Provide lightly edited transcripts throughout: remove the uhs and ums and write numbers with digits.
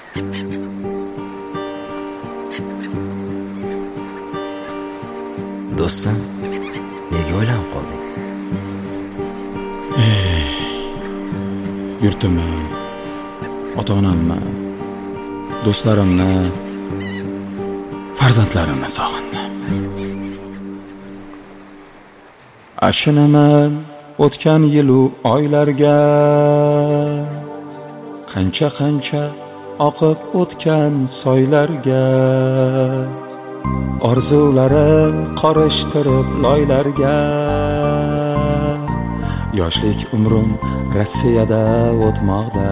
Do'stim, nega o'ylanib qolding? Yurtimni, ota-onamni, do'stlarimni, farzandlarimni sog'indim. Ashinaman o'tgan yilu oylarga, qancha oqib o'tgan soylarga, orzularim qorishtirib loylarga. Yoshlik umrim Rossiyada o'tmoqda,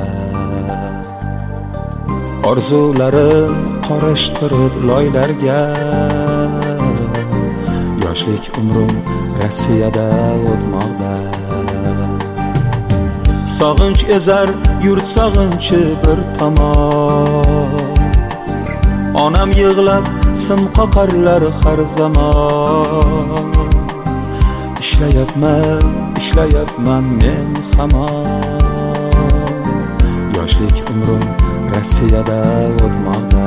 orzularim qorishtirib loylarga. Yoshlik umrim Rossiyada o'tmoqda. Sog'inch ezar yurt sog'inchi bir tomon, onam yig'lab sim qoqarlar har zamon. Ishlayapman men hamon, yoshlik umrim Rossiyada o'tmoqda.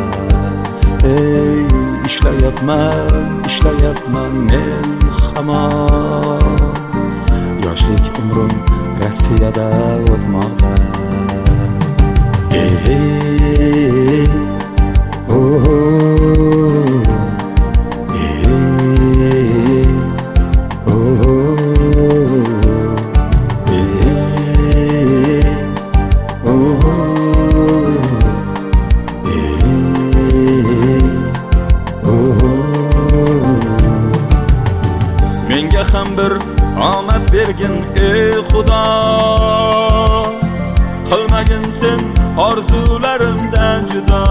Ey, ishlayapman men hamon, yoshlik umrim Rossiyada o'tmoqda. Ey, oh, menga ham bir omad bergin ey Xudo, qilmagin sen orzularimdan judo.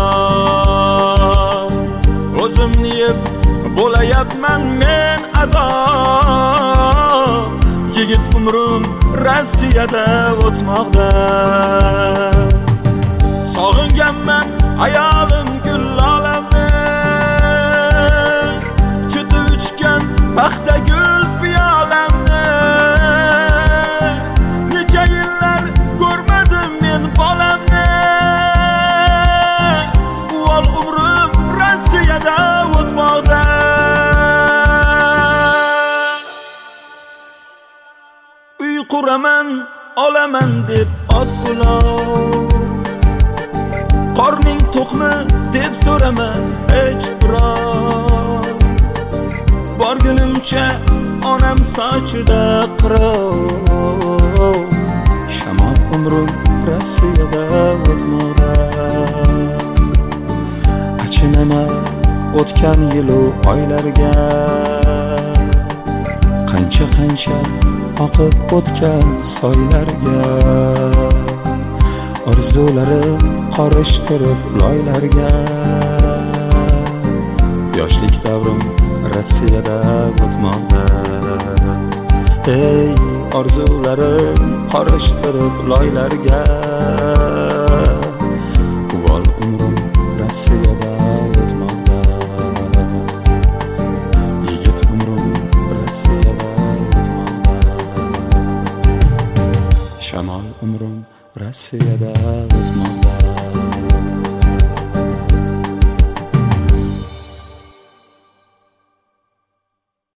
O'zimni yeb bo'layapman men ado, yigit umrim Rossiyada o'tmoqda. Sog'inganman ayolim gul olamni, chutib ichgan paxta gul piyolamni. Necha yillar ko'rmadim men bolamni, uvol umrim Rossiyada o'tmoqda. Uy quraman, olaman deb ot ulov, qorning to'qmi deb so'ramas hech birov. Borgunimcha onam sochida qirov, shamol umrim Rossiyada o'tmoqda. Achinaman o'tgan yilu oylarga, qancha oqib o'tgan soylarga, orzularim qorishtirib loylarga. Yoshlik davrim Rossiyada o'tmoqda. Ey, orzularim qorishtirib loylarga. Uvol umrim Rossiyada o'tmoqda. Yigit umrim Rossiyada o'tmoqda. Shamol umrim Rossiyada o'tmoqda.